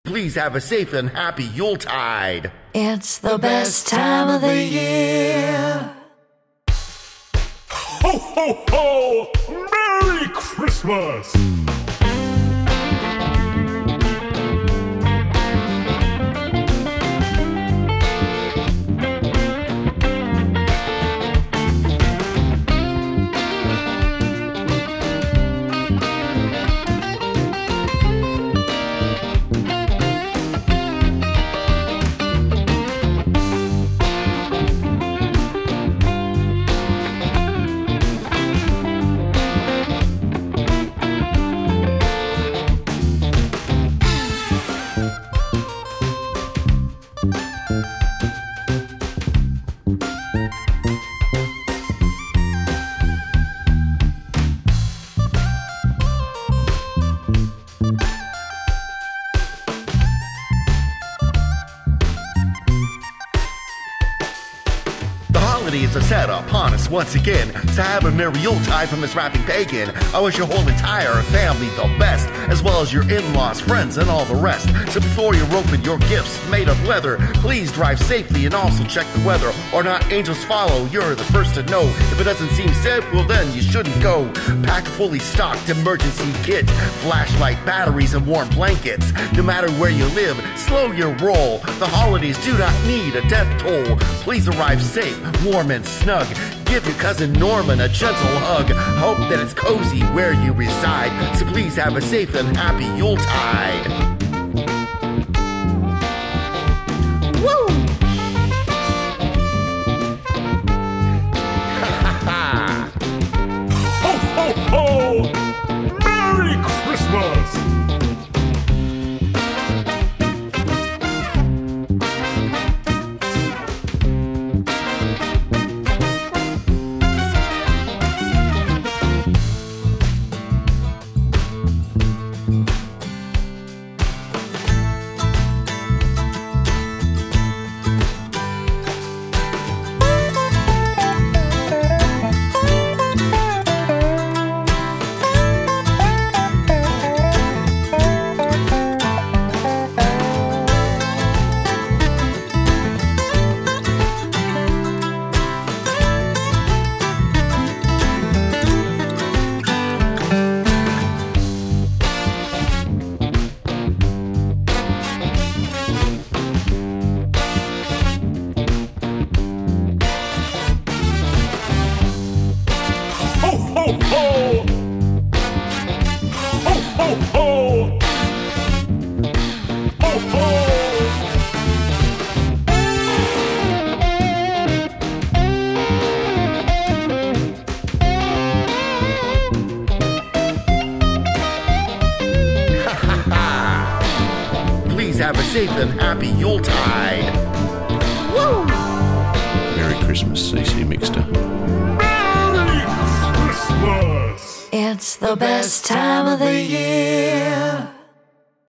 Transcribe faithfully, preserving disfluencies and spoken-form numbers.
Please have a safe and happy Yuletide. It's the best time of the year. Ho, ho, ho! Merry Christmas! Holidays are set upon us once again, so have a merry Yuletide from this rapping pagan. I wish your whole entire family the best, as well as your in-laws, friends, and all the rest. So before you open your gifts made of leather, please drive safely and also check the weather, or not angels follow, you're the first to know. If it doesn't seem safe, well then you shouldn't go. Pack a fully stocked emergency kit, flashlight, batteries, and warm blankets. No matter where you live, slow your roll. The holidays do not need a death toll. Please arrive safe, warm and snug. Give your cousin Norman a gentle hug. Hope that it's cozy where you reside. So please have a safe and happy Yuletide. Woo! Ho, ho, ho! Merry Christmas! Ho, ho, ho! Ho, ho, ho! Ho, ho! Please have a safe and happy Yuletide. Woo! Merry Christmas, C C Mixter. Merry Christmas! It's the best time of the year.